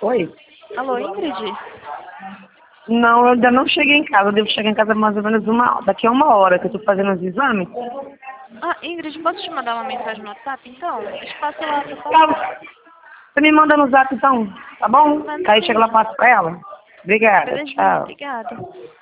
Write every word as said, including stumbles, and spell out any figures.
Oi? Alô, Ingrid? Não, eu ainda não cheguei em casa. Eu devo chegar em casa mais ou menos uma, daqui a uma hora que eu tô fazendo os exames. Ah, Ingrid, posso te mandar uma mensagem no WhatsApp, então? Eu te passo lá pra passar. Tá. Você me manda no zap então, tá bom? Manda Aí sim. chega lá e passo pra ela. Obrigada, Belezinha, tchau. obrigada.